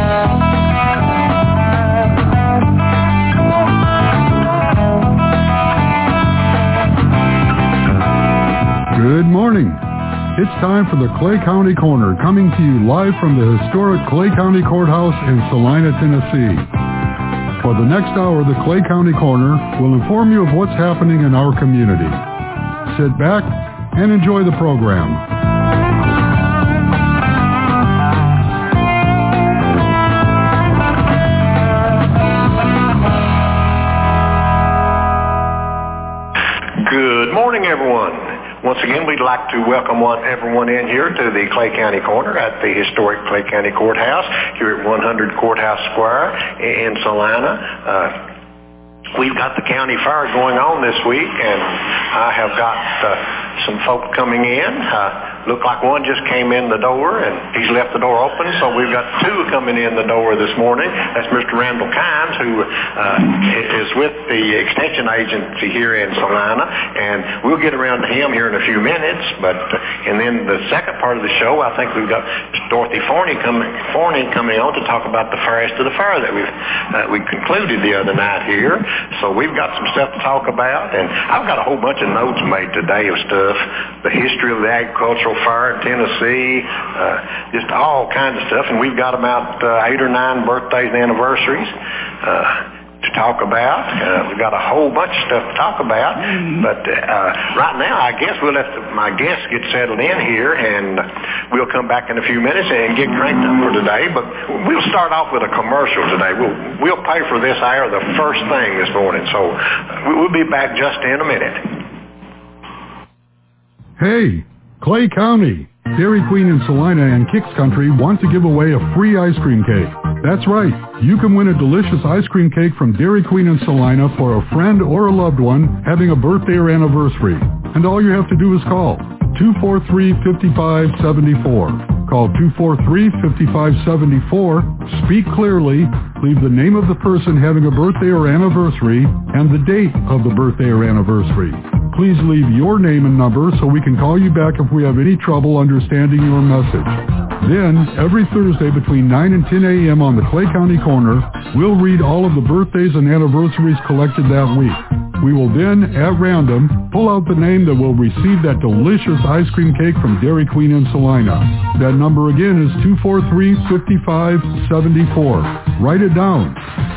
Good morning. It's time for the Clay County Corner, coming to you live from the historic Clay County Courthouse in Salina, Tennessee. For the next hour, the Clay County Corner will inform you of what's happening in our community. Sit back and enjoy the program. Good morning, everyone. Once again, we'd like to welcome everyone in here to the Clay County Corner at the historic Clay County Courthouse here at 100 Courthouse Square in Salina. We've got the county fair going on this week, and I have got some folks coming in. Look like one just came in the door, and he's left the door open, so we've got two coming in the door this morning. That's Mr. Randall Kynes, who is with the Extension Agency here in Salina, and we'll get around to him here in a few minutes. And then the second part of the show, I think we've got Dorothy Forney coming on to talk about the fairest of the fair that we concluded the other night here. So we've got some stuff to talk about, and I've got a whole bunch of notes made today of stuff, the history of the agricultural fair in Tennessee, just all kinds of stuff, and we've got about 8 or 9 birthdays and anniversaries to talk about. We've got a whole bunch of stuff to talk about, but right now I guess we'll let my guests get settled in here, and we'll come back in a few minutes and get cranked up for today. But we'll start off with a commercial today. We'll pay for this hour the first thing this morning, so we'll be back just in a minute. Hey, Clay County, Dairy Queen in Salina and Kicks Country want to give away a free ice cream cake. That's right, you can win a delicious ice cream cake from Dairy Queen in Salina for a friend or a loved one having a birthday or anniversary. And all you have to do is call 243-5574. Call 243-5574, speak clearly, leave the name of the person having a birthday or anniversary, and the date of the birthday or anniversary. Please leave your name and number so we can call you back if we have any trouble understanding your message. Then, every Thursday between 9 and 10 a.m. on the Clay County Corner, we'll read all of the birthdays and anniversaries collected that week. We will then, at random, pull out the name that will receive that delicious ice cream cake from Dairy Queen in Salina. That number again is 243-5574. Write it down.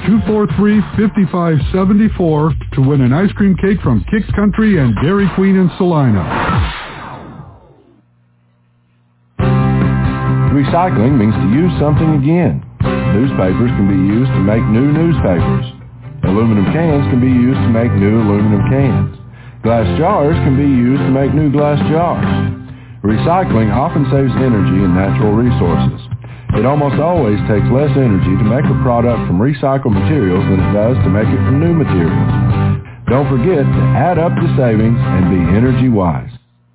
243-5574 to win an ice cream cake from Kicks Country and Dairy Queen in Salina. Recycling means to use something again. Newspapers can be used to make new newspapers. Aluminum cans can be used to make new aluminum cans. Glass jars can be used to make new glass jars. Recycling often saves energy and natural resources. It almost always takes less energy to make a product from recycled materials than it does to make it from new materials. Don't forget to add up the savings and be energy wise.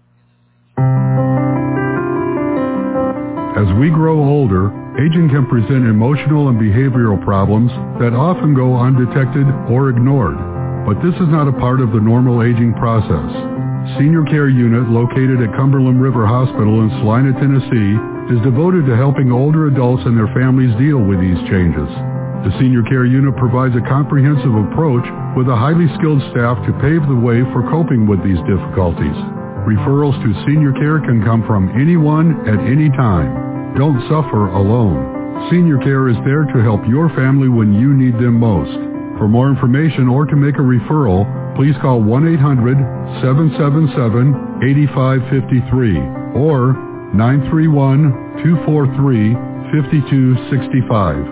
As we grow older, aging can present emotional and behavioral problems that often go undetected or ignored. But this is not a part of the normal aging process. Senior Care Unit, located at Cumberland River Hospital in Salina, Tennessee, is devoted to helping older adults and their families deal with these changes. The Senior Care Unit provides a comprehensive approach with a highly skilled staff to pave the way for coping with these difficulties. Referrals to senior care can come from anyone at any time. Don't suffer alone. Senior Care is there to help your family when you need them most. For more information or to make a referral, please call 1-800-777-8553 or 931-243-5265.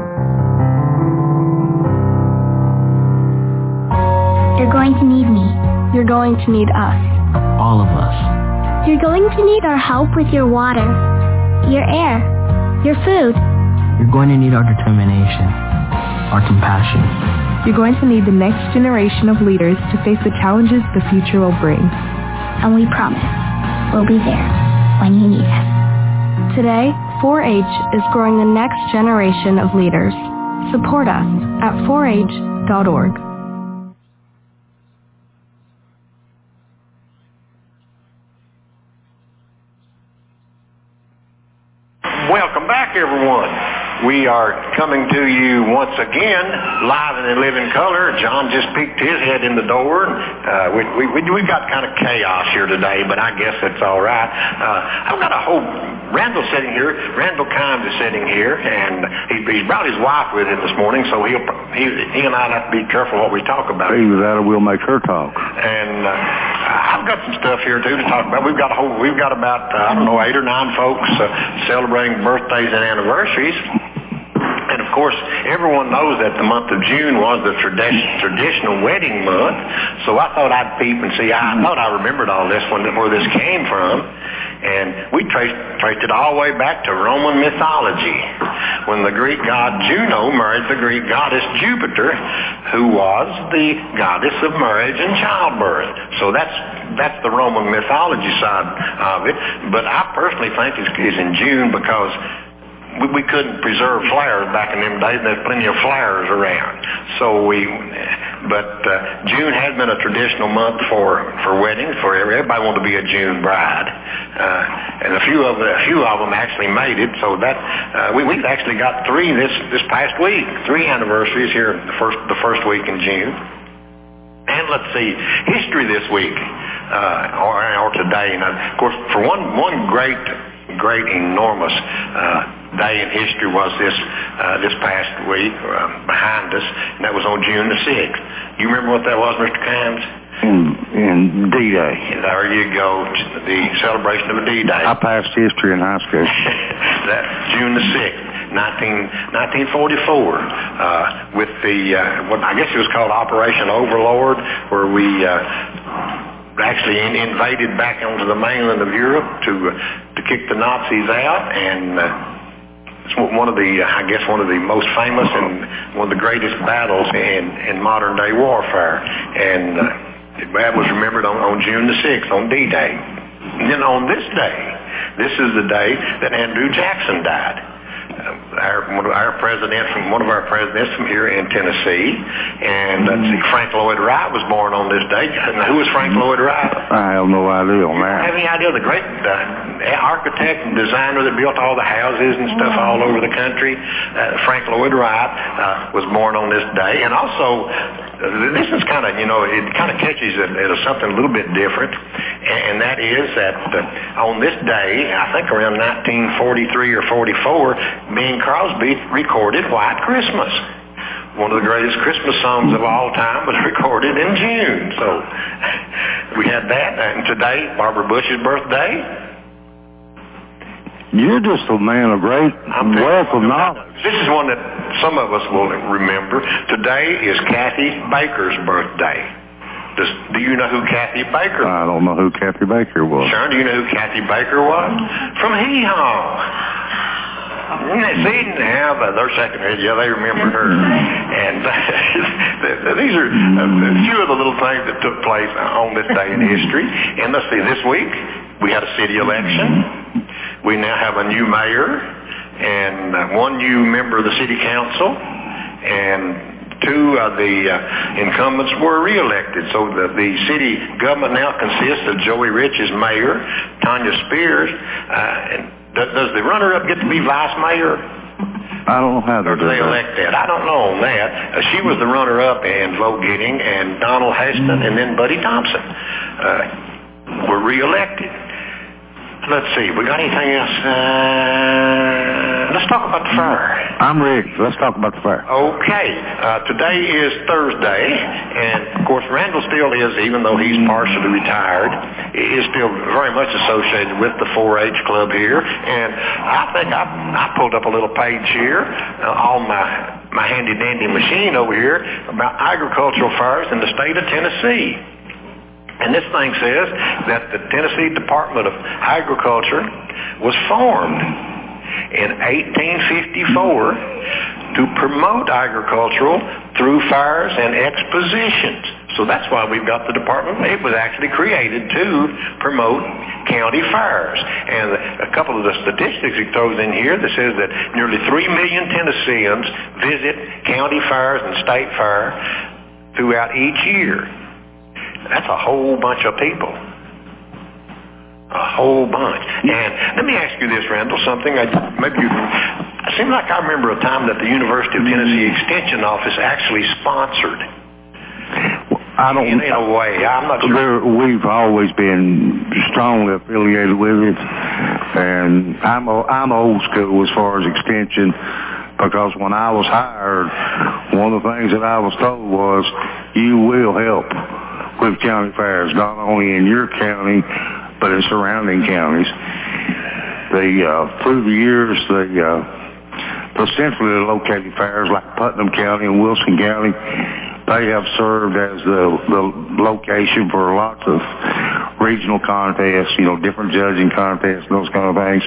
You're going to need me. You're going to need us. All of us. You're going to need our help with your water, your air, your food. You're going to need our determination, our compassion. You're going to need the next generation of leaders to face the challenges the future will bring. And we promise we'll be there when you need us. Today, 4-H is growing the next generation of leaders. Support us at 4h.org. Welcome back, everyone. We are coming to you once again, live and in living color. John just peeked his head in the door. We've got kind of chaos here today, but I guess it's all right. I've got a whole... Randall's sitting here. Randall Kimes is sitting here, and he's brought his wife with him this morning, so he and I have to be careful what we talk about. Either that or we'll make her talk. And I've got some stuff here too to talk about. We've got about 8 or 9 folks celebrating birthdays and anniversaries. And of course, everyone knows that the month of June was the traditional wedding month. So I thought I'd peep and see. I thought I remembered all this where this came from. And we traced it all the way back to Roman mythology, when the Greek god Juno married the Greek goddess Jupiter, who was the goddess of marriage and childbirth. So that's the Roman mythology side of it. But I personally think it's in June because we couldn't preserve flowers back in them days. There's plenty of flowers around. But June has been a traditional month for weddings. For everybody wanted to be a June bride, and a few of them actually made it. So that we've actually got 3 this past week, 3 anniversaries here the first week in June. And let's see, history this week or today. And of course, for one great enormous day in history was this past week behind us, and that was on June the 6th. You remember what that was, Mr. Kimes? In D-Day. There you go, the celebration of a D-Day. I passed history in high school. That June the 6th. 1944, with what I guess it was called Operation Overlord, where we actually invaded back onto the mainland of Europe to kick the Nazis out, and it's one of the most famous and one of the greatest battles in modern day warfare. And that was remembered on June the 6th, on D-Day. And then on this day, this is the day that Andrew Jackson died. One of our presidents from here in Tennessee, and Frank Lloyd Wright was born on this day. And who was Frank Lloyd Wright? I have no idea on that. Have any idea? The great architect and designer that built all the houses and stuff all over the country. Frank Lloyd Wright was born on this day, and also this is kind of it kind of catches it as something a little bit different, and that is that on this day, I think around 1943 or 44. Bing Crosby recorded White Christmas. One of the greatest Christmas songs of all time was recorded in June. So we had that. And today, Barbara Bush's birthday. You're just a man of great wealth of knowledge. This is one that some of us will remember. Today is Kathy Baker's birthday. Do you know who Kathy Baker was? I don't know who Kathy Baker was. Sharon, do you know who Kathy Baker was? From Hee Haw. See, now their second head, yeah, they remember her. And these are a few of the little things that took place on this day in history. And let's see, this week we had a city election. We now have a new mayor and 1 new member of the city council, and 2 of the incumbents were reelected. So the city government now consists of Joey Rich as mayor, Tanya Spears, and does the runner-up get to be vice mayor? I don't know how to do that. Or do they elect that? I don't know on that. She was the runner-up in vote getting, and Donald Heston and then Buddy Thompson were reelected. Let's see, we got anything else? Let's talk about the fair. I'm ready. Let's talk about the fair. Okay. Today is Thursday, and of course Randall still is, even though he's partially retired, is still very much associated with the 4-H club here. And I think I pulled up a little page here on my handy-dandy machine over here about agricultural fairs in the state of Tennessee. And this thing says that the Tennessee Department of Agriculture was formed in 1854 to promote agricultural through fairs and expositions. So that's why we've got the department. It was actually created to promote county fairs. And a couple of the statistics it throws in here that says that nearly 3 million Tennesseans visit county fairs and state fair throughout each year. That's a whole bunch of people. A whole bunch. And let me ask you this, Randall, something maybe you can... It seemed like I remember a time that the University of Tennessee Extension Office actually sponsored. I don't. In a way, I'm not sure. We've always been strongly affiliated with it, and I'm old school as far as extension, because when I was hired, one of the things that I was told was, you will help with county fairs, not only in your county, but in surrounding counties. Through the years, the centrally located fairs like Putnam County and Wilson County, they have served as the location for lots of regional contests, different judging contests, those kind of things.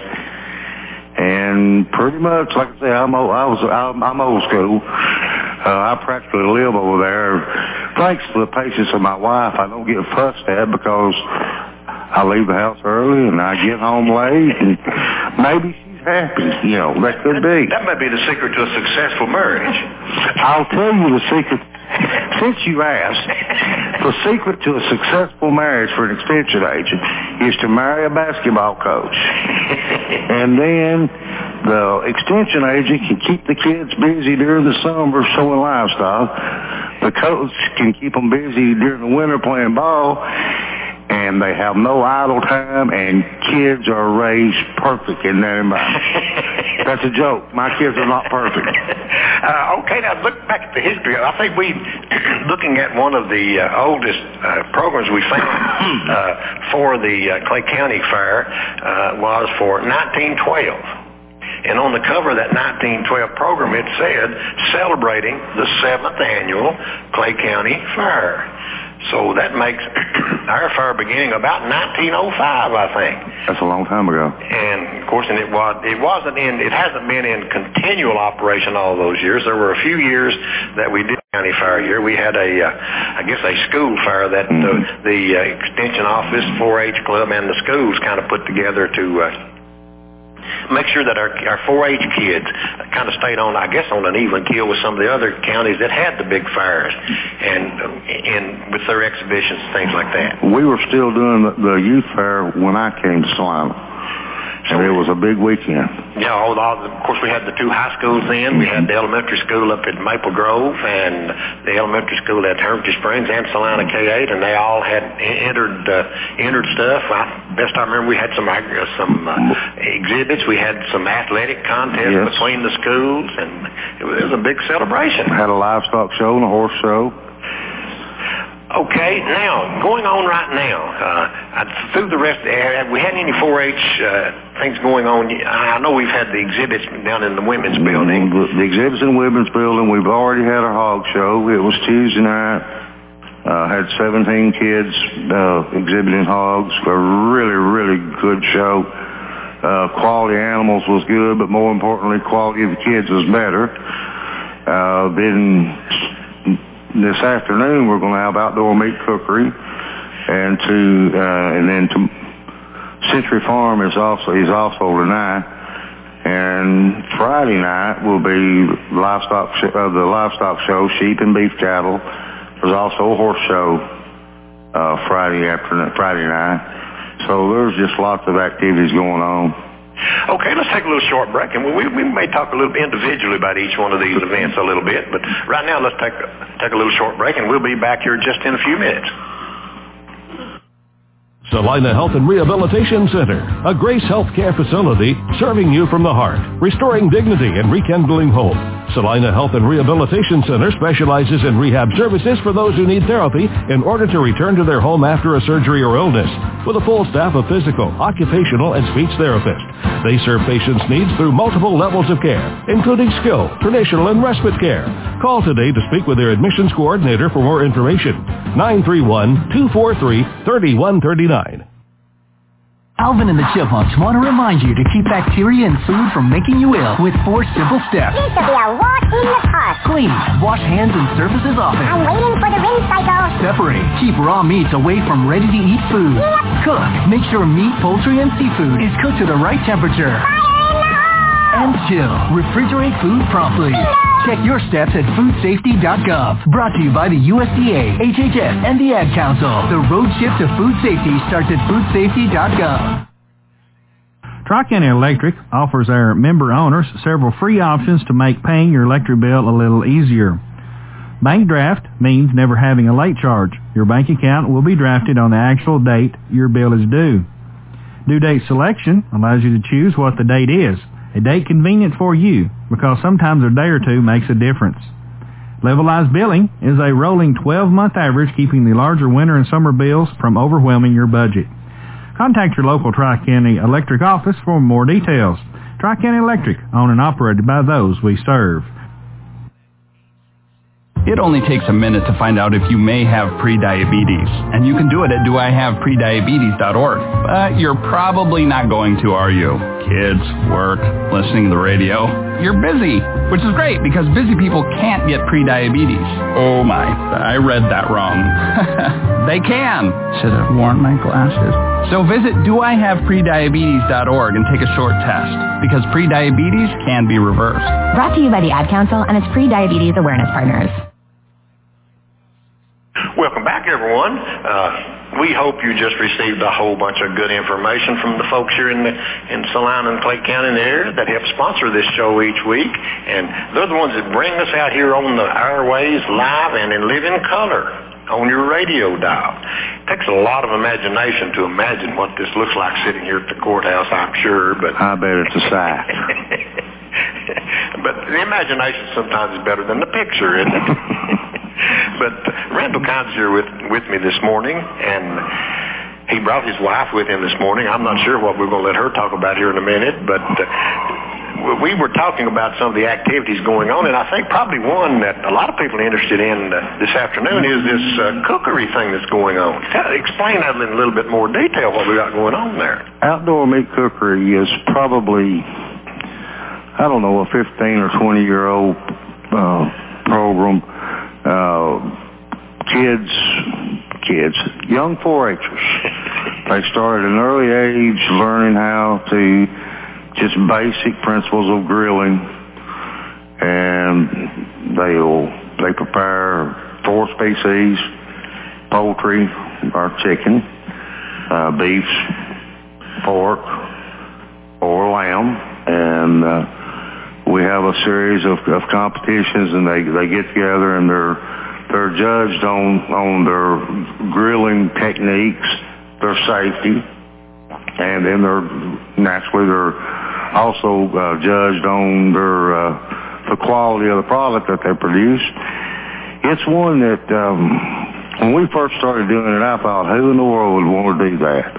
And pretty much, like I say, I'm old school. I practically live over there. Thanks to the patience of my wife, I don't get fussed at because I leave the house early and I get home late, and maybe she's happy. That could be. That might be the secret to a successful marriage. I'll tell you the secret. Since you asked, the secret to a successful marriage for an extension agent is to marry a basketball coach. And then the extension agent can keep the kids busy during the summer showing livestock. The coach can keep them busy during the winter playing ball. And they have no idle time, and kids are raised perfect in that environment. That's a joke. My kids are not perfect. Okay, now look back at the history. I think looking at one of the oldest programs we found for the Clay County Fair was for 1912. And on the cover of that 1912 program, it said, celebrating the 7th annual Clay County Fair. So that makes our fair beginning about 1905, I think. That's a long time ago. And of course, it hasn't been in continual operation all those years. There were a few years that we did county fair here. We had a school fair that the extension office, 4-H club, and the schools kind of put together to make sure that our 4-H kids kind of stayed on an even keel with some of the other counties that had the big fairs and with their exhibitions and things like that. We were still doing the youth fair when I came to Salina. So it was a big weekend. Yeah, of course we had the 2 high schools then. We had the elementary school up at Maple Grove and the elementary school at Hermitage Springs and Salina K8, and they all had entered stuff. Best I remember, we had some exhibits. We had some athletic contests between the schools, and it was a big celebration. We had a livestock show and a horse show. Okay, now, going on right now, through the rest, have we had any 4-H things going on? I know we've had the exhibits down in the women's building. The exhibits in the women's building, we've already had our hog show. It was Tuesday night. Had 17 kids exhibiting hogs. A really, really good show. Quality animals was good, but more importantly, quality of the kids was better. Then this afternoon we're going to have outdoor meat cookery, and then Century Farm is also tonight, and Friday night will be the livestock show, sheep and beef cattle. There's also a horse show Friday night. So there's just lots of activities going on. Okay, let's take a little short break, and we may talk a little individually about each one of these events a little bit, but right now let's take a little short break, and we'll be back here just in a few minutes. Salina Health and Rehabilitation Center, a Grace Healthcare facility serving you from the heart, restoring dignity and rekindling hope. Salina Health and Rehabilitation Center specializes in rehab services for those who need therapy in order to return to their home after a surgery or illness, with a full staff of physical, occupational, and speech therapists. They serve patients' needs through multiple levels of care, including skilled, traditional, and respite care. Call today to speak with their admissions coordinator for more information. 931-243-3139. Alvin and the Chipmunks want to remind you to keep bacteria in food from making you ill with 4 simple steps. Needs to be a walk in the park. Clean. Wash hands and surfaces often. I'm waiting for the rinse cycle. Separate. Keep raw meats away from ready-to-eat food. Yep. Cook. Make sure meat, poultry, and seafood is cooked to the right temperature. Fire in the hole! And chill. Refrigerate food promptly. Check your steps at foodsafety.gov. Brought to you by the USDA, HHS, and the Ad Council. The road trip to food safety starts at foodsafety.gov. Tri-County Electric offers our member owners several free options to make paying your electric bill a little easier. Bank draft means never having a late charge. Your bank account will be drafted on the actual date your bill is due. Due date selection allows you to choose what the date is, a date convenient for you, because sometimes a day or two makes a difference. Levelized billing is a rolling 12-month average, keeping the larger winter and summer bills from overwhelming your budget. Contact your local Tri-County Electric office for more details. Tri-County Electric, owned and operated by those we serve. It only takes a minute to find out if you may have prediabetes, and you can do it at doihaveprediabetes.org. But you're probably not going to, are you? Kids, work, listening to the radio. You're busy, which is great because busy people can't get prediabetes. Oh my, I read that wrong. They can. Should have worn my glasses. So visit doihaveprediabetes.org and take a short test, because prediabetes can be reversed. Brought to you by the Ad Council and its Prediabetes Awareness Partners. Welcome back, everyone. We hope you just received a whole bunch of good information from the folks here in Salina and Clay County in the area that help sponsor this show each week. And they're the ones that bring us out here on the airways live and in living color on your radio dial. It takes a lot of imagination to imagine what this looks like sitting here at the courthouse, I'm sure. But I bet it's a sight. But the imagination sometimes is better than the picture, isn't it? But Randall Kine's here with me this morning, and he brought his wife with him this morning. I'm not sure what we're going to let her talk about here in a minute, but we were talking about some of the activities going on, and I think probably one that a lot of people are interested in this afternoon is this cookery thing that's going on. Explain that in a little bit more detail, what we got going on there. Outdoor meat cookery is probably, I don't know, a 15 or 20-year-old program. Kids, young 4-H'ers. They start at an early age learning how to just basic principles of grilling, and they prepare 4 species: poultry or chicken, beef, pork, or lamb, and we have a series of competitions, and they get together and they're judged on their grilling techniques, their safety, and then they're also judged on the quality of the product that they produce. It's one that when we first started doing it, I thought, who in the world would want to do that?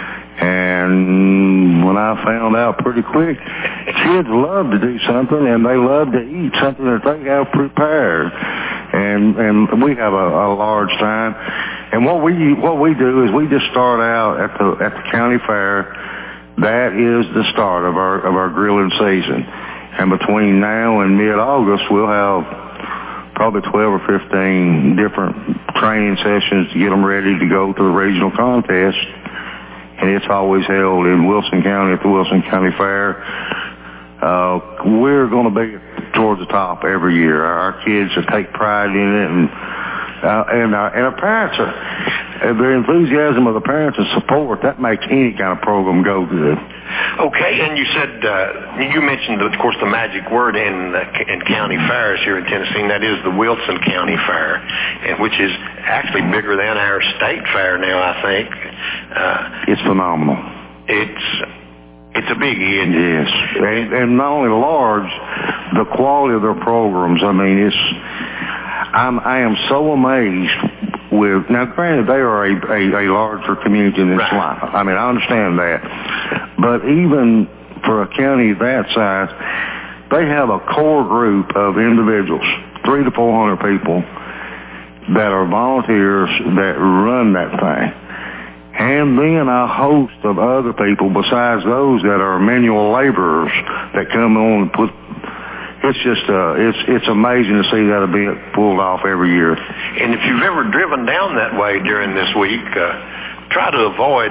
And when I found out pretty quick, kids love to do something, and they love to eat something that they have prepared. And we have a large time. And what we do is we just start out at the county fair. That is the start of our grilling season. And between now and mid-August, we'll have probably 12 or 15 different training sessions to get them ready to go to the regional contest. And it's always held in Wilson County at the Wilson County Fair. We're going to be towards the top every year. Our kids take pride in it, and our parents the enthusiasm of the parents and support, that makes any kind of program go good. Okay, and you said you mentioned, of course, the magic word in county fairs here in Tennessee, and that is the Wilson County Fair, and which is actually bigger than our state fair now, I think. It's phenomenal. It's a biggie, isn't it? Yes, and not only large, the quality of their programs. I mean, I am so amazed with. Now, granted, they are a larger community than Salina. I mean, I understand that, but even for a county that size, they have a core group of individuals, 300 to 400 people, that are volunteers that run that thing. And then a host of other people besides those that are manual laborers that come on and put. It's just it's amazing to see that event pulled off every year. And if you've ever driven down that way during this week, try to avoid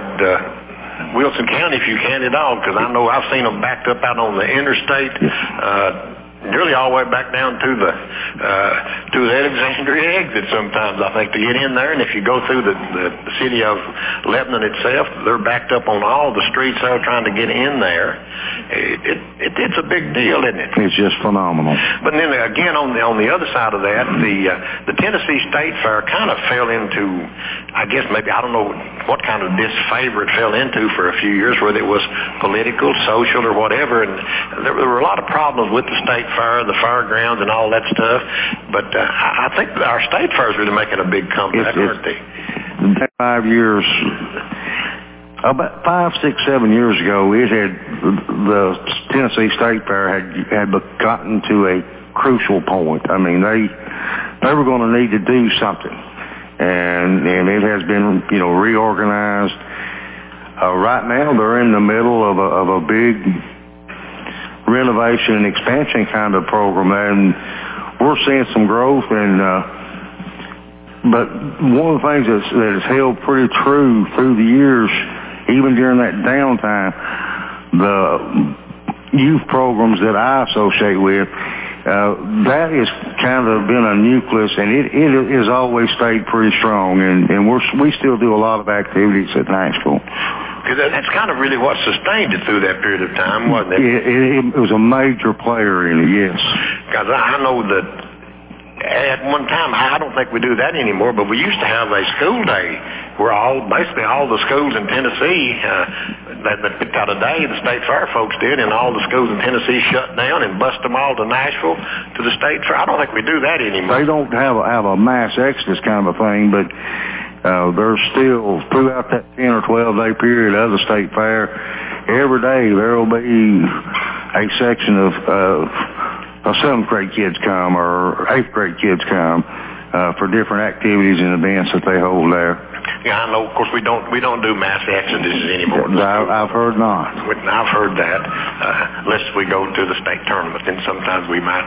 Wilson County if you can at all, because I know I've seen them backed up out on the interstate. Nearly all the way back down to the Alexandria exit sometimes, I think, to get in there. And if you go through the city of Lebanon itself, they're backed up on all the streets there trying to get in there. It's a big deal, isn't it? It's just phenomenal. But then again, on the other side of that, the Tennessee State Fair kind of fell into, I guess maybe, I don't know what kind of disfavor it fell into for a few years, whether it was political, social, or whatever. And there were a lot of problems with the State Fair, the fairgrounds, and all that stuff. But I think our State Fair is really making a big comeback, aren't they? 5 years, about 5, 6, 7 years ago, the Tennessee State Fair had gotten to a crucial point. I mean, they were going to need to do something, and it has been reorganized. Right now, they're in the middle of a big renovation and expansion kind of program, and we're seeing some growth. But one of the things that has held pretty true through the years, even during that downtime, the youth programs that I associate with, that has kind of been a nucleus, and it has always stayed pretty strong, and we still do a lot of activities at Nashville. Because that's kind of really what sustained it through that period of time, wasn't it? It was a major player in it, yes. Because I know that at one time, I don't think we do that anymore, but we used to have a school day where basically all the schools in Tennessee, that picked out a day, the State Fair folks did, and all the schools in Tennessee shut down and bust them all to Nashville to the State Fair. I don't think we do that anymore. They don't have a mass exodus kind of a thing, but there's still, throughout that 10 or 12 day period of the State Fair, every day there will be a section of 7th grade kids come or 8th grade kids come for different activities and events that they hold there. Yeah, I know. Of course, we don't do mass exoduses anymore. I've heard not. I've heard that. Unless we go to the state tournament, then sometimes we might.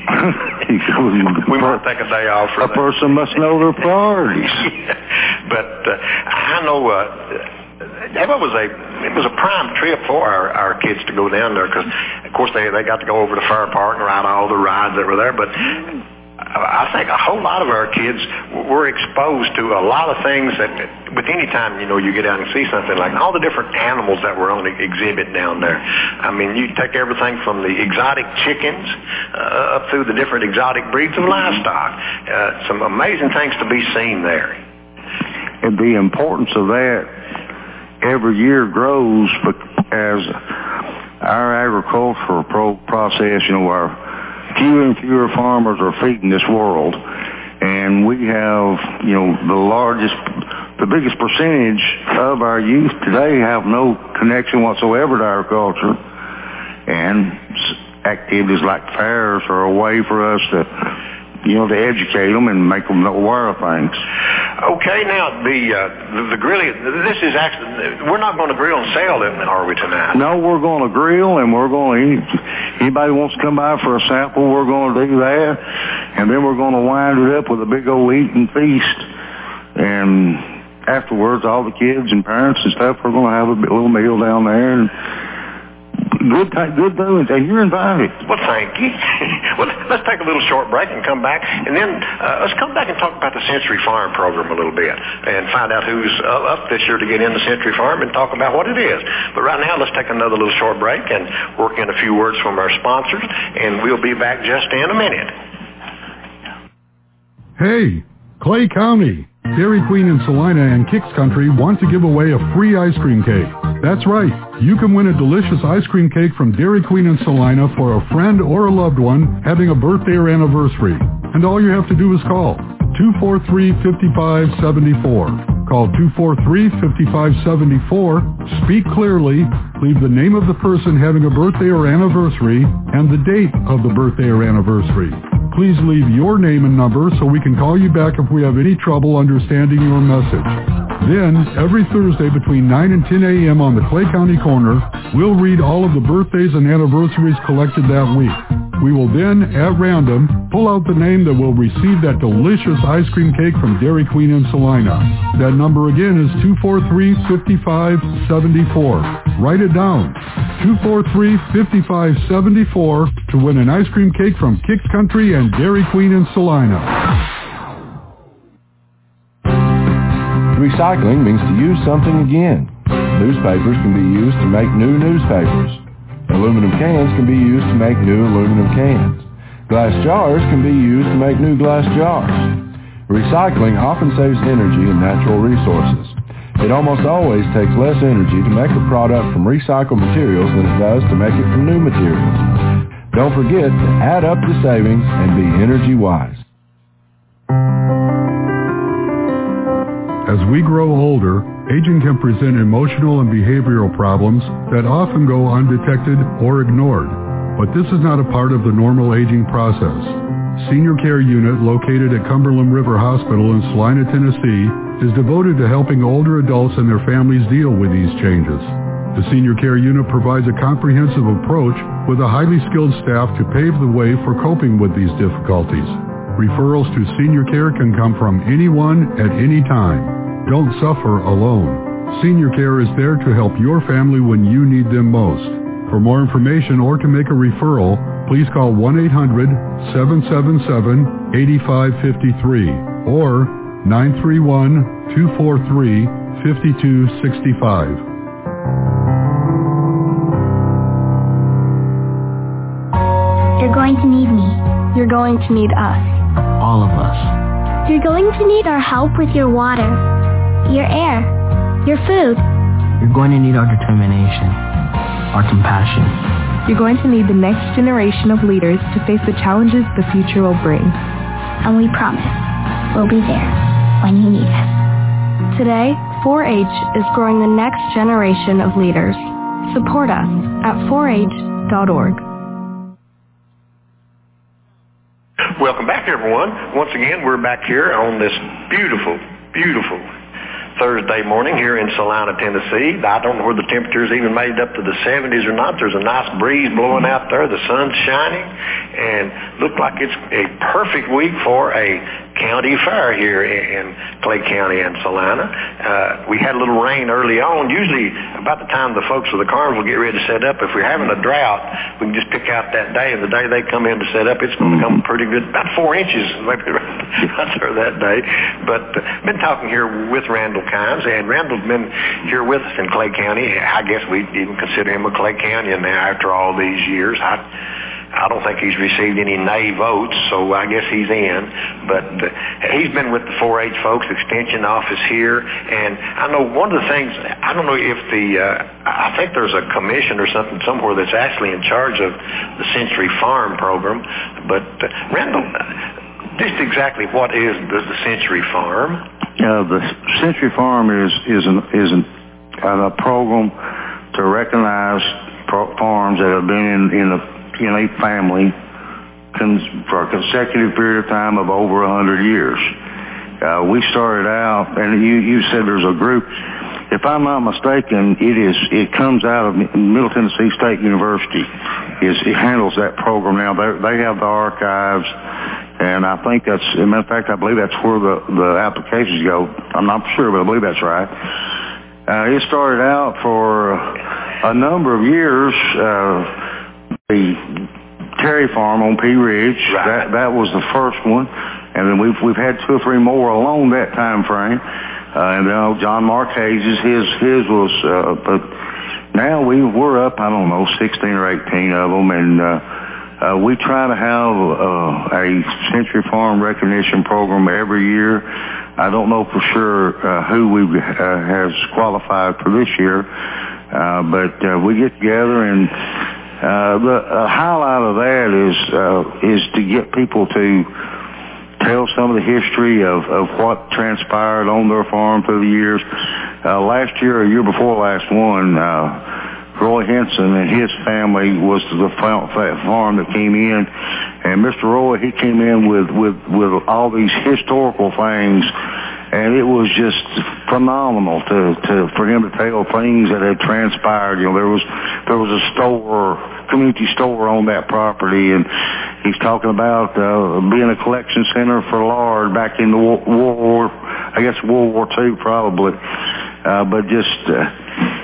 We might take a day off for that. A person must know their priorities. But I know it was a prime trip for our kids to go down there because, of course, they got to go over to Fair Park and ride all the rides that were there. But I think a whole lot of our kids were exposed to a lot of things that, with any time, you get out and see something like all the different animals that were on the exhibit down there. I mean, you take everything from the exotic chickens up through the different exotic breeds of livestock. Some amazing things to be seen there. And the importance of that every year grows as our agricultural process, our fewer and fewer farmers are feeding this world, and we have, the biggest percentage of our youth today have no connection whatsoever to agriculture, and activities like fairs are a way for us to educate them and make them aware of things. Okay, now the grilling. This is actually, we're not going to grill and sell them, are we, tonight? No, we're going to grill and we're going to eat. Anybody wants to come by for a sample, we're going to do that, and then we're going to wind it up with a big old eating feast. And afterwards, all the kids and parents and stuff, we're going to have a little meal down there. And good doings, and you're invited. Well, thank you. Well, let's take a little short break and come back, and then let's come back and talk about the Century Farm program a little bit and find out who's up this year to get into Century Farm and talk about what it is. But right now, let's take another little short break and work in a few words from our sponsors, and we'll be back just in a minute. Hey, Clay County. Dairy Queen in Salina and Kicks Country want to give away a free ice cream cake. That's right. You can win a delicious ice cream cake from Dairy Queen in Salina for a friend or a loved one having a birthday or anniversary. And all you have to do is call 243-5574. Call 243-5574, speak clearly, leave the name of the person having a birthday or anniversary, and the date of the birthday or anniversary. Please leave your name and number so we can call you back if we have any trouble understanding your message. Then, every Thursday between 9 and 10 a.m. on the Clay County Corner, we'll read all of the birthdays and anniversaries collected that week. We will then, at random, pull out the name that will receive that delicious ice cream cake from Dairy Queen in Salina. That number again is 243-5574. Write it down. 243-5574 to win an ice cream cake from Kix Country and Dairy Queen in Salina. Recycling means to use something again. Newspapers can be used to make new newspapers. Aluminum cans can be used to make new aluminum cans. Glass jars can be used to make new glass jars. Recycling often saves energy and natural resources. It almost always takes less energy to make a product from recycled materials than it does to make it from new materials. Don't forget to add up the savings and be energy wise. As we grow older, aging can present emotional and behavioral problems that often go undetected or ignored. But this is not a part of the normal aging process. Senior Care Unit located at Cumberland River Hospital in Salina, Tennessee is devoted to helping older adults and their families deal with these changes. The Senior Care Unit provides a comprehensive approach with a highly skilled staff to pave the way for coping with these difficulties. Referrals to Senior Care can come from anyone at any time. Don't suffer alone. Senior Care is there to help your family when you need them most. For more information or to make a referral, please call 1-800-777-8553 or 931-243-5265. You're going to need me. You're going to need us. All of us. You're going to need our help with your water, your air, your food. You're going to need our determination, our compassion. You're going to need the next generation of leaders to face the challenges the future will bring. And we promise we'll be there when you need us. Today, 4-H is growing the next generation of leaders. Support us at 4h.org. Welcome back, everyone. Once again, we're back here on this beautiful, beautiful Thursday morning here in Salina, Tennessee. I don't know where the temperature's even made it up to the 70s or not. There's a nice breeze blowing out there. The sun's shining, and looked like it's a perfect week for a county fair here in Clay County and Salina. We had a little rain early on. Usually about the time the folks of the carnival get ready to set up, if we're having a drought, we can just pick out that day, and the day they come in to set up, it's going to come pretty good, about 4 inches maybe out there that day. But been talking here with Randall Kimes, and Randall's been here with us in Clay County. I guess we even consider him a Clay Countian now after all these years. I don't think he's received any nay votes, so I guess he's in. But he's been with the 4-H folks, Extension office here. And I know one of the things, I don't know if I think there's a commission or something somewhere that's actually in charge of the Century Farm program. But Randall, just exactly what is the Century Farm? The Century Farm is a program to recognize farms that have been in a family for a consecutive period of time of over 100 years. We started out, and you said there's a group. If I'm not mistaken, it comes out of Middle Tennessee State University. It handles that program now. They have the archives, and I think that's, as a matter of fact, I believe that's where the applications go. I'm not sure, but I believe that's right. It started out for a number of years. The Terry Farm on Pea Ridge, right. That was the first one, and then we've had 2 or 3 more along that time frame. And then John Marquez's, his was, but now we're up, I don't know, 16 or 18 of them, and we try to have a Century Farm recognition program every year. I don't know for sure who has qualified for this year, but we get together and. The highlight of that is to get people to tell some of the history of what transpired on their farm through the years. Last year, or year before last one, Roy Henson and his family was the farm that came in, and Mr. Roy, he came in with all these historical things. And it was just phenomenal for him to tell things that had transpired. You know, there was a community store on that property, and he's talking about being a collection center for lard back in the World War II probably. But just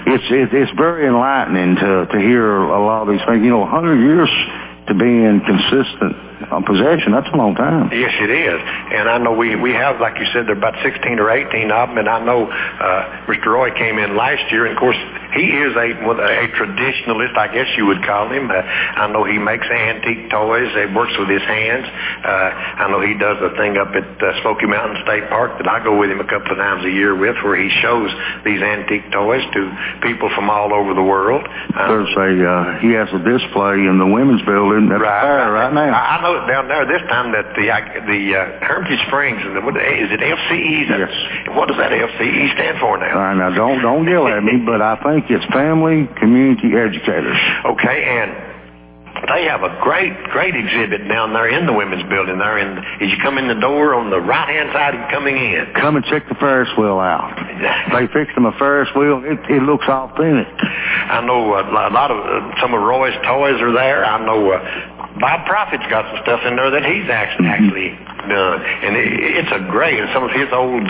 it's very enlightening to hear a lot of these things. 100 years to be in consistent possession, that's a long time. Yes, it is. And I know we have, like you said, there are about 16 or 18 of them, and I know Mr. Roy came in last year, and of course, he is a traditionalist, I guess you would call him. I know he makes antique toys. He works with his hands. I know he does a thing up at Smoky Mountain State Park that I go with him a couple of times a year with, where he shows these antique toys to people from all over the world. He has a display in the women's building at the fair right now. I know down there this time that the Hermitage Springs, is it FCE? Yes. What does that FCE stand for now? Now don't yell at me, but I think it's Family Community Educators. Okay, and they have a great exhibit down there in the women's building there. As you come in the door on the right-hand side of coming in. Come and check the Ferris wheel out. They fixed them a Ferris wheel. It looks authentic. I know a lot of some of Roy's toys are there. I know Bob Prophet's got some stuff in there that he's actually done. And it's a great, and some of his old,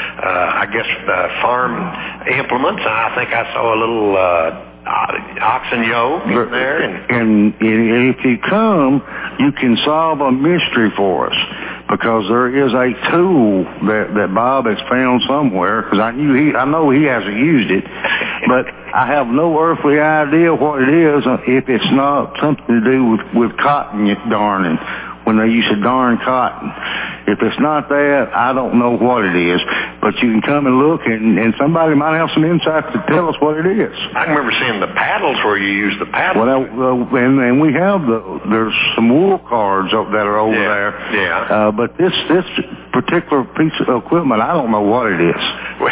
farm implements. I think I saw a little oxen yoke in there. And if you come, you can solve a mystery for us, because there is a tool that Bob has found somewhere, because I know he hasn't used it, but I have no earthly idea what it is if it's not something to do with cotton darning, when they used to darn cotton. If it's not that, I don't know what it is. But you can come and look, and somebody might have some insight to tell us what it is. I can remember seeing the paddles where you use the paddles. Well, and we have there's some wool cards that are over there. Yeah. But this particular piece of equipment, I don't know what it is. Well,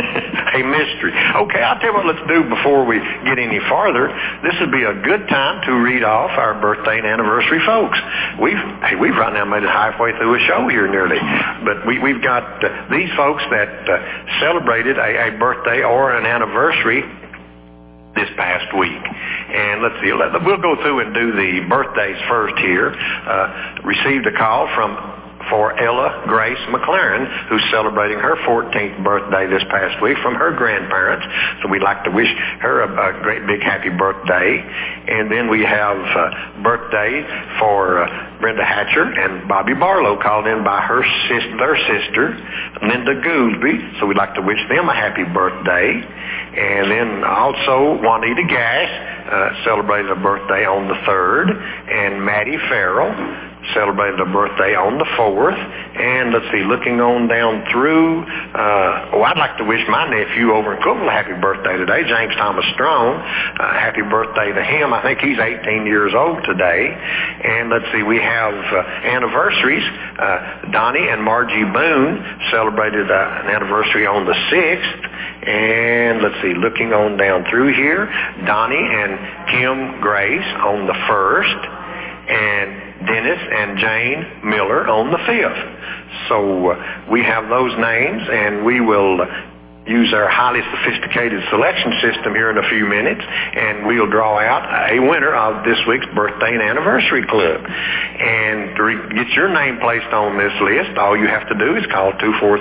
a mystery. Okay, I'll tell you what let's do before we get any farther. This would be a good time to read off our birthday and anniversary folks. We've right now made it halfway through a show here nearly, but we've got these folks that celebrated a birthday or an anniversary this past week. And let's see, we'll go through and do the birthdays first here. Received a call for Ella Grace McLaren, who's celebrating her 14th birthday this past week from her grandparents. So we'd like to wish her a great big happy birthday. And then we have birthday for Brenda Hatcher and Bobby Barlow, called in by their sister, Linda Goolsby. So we'd like to wish them a happy birthday. And then also Juanita Gash celebrated a birthday on the 3rd, and Maddie Farrell celebrated a birthday on the 4th. And let's see, looking on down through, I'd like to wish my nephew over in Cookville a happy birthday today, James Thomas Strong. Happy birthday to him. I think he's 18 years old today. And let's see, we have anniversaries. Donnie and Margie Boone celebrated an anniversary on the 6th. And let's see, looking on down through here, Donnie and Kim Grace on the 1st, and Dennis and Jane Miller on the 5th. So we have those names, and we will use our highly sophisticated selection system here in a few minutes, and we'll draw out a winner of this week's birthday and anniversary club. And to get your name placed on this list, all you have to do is call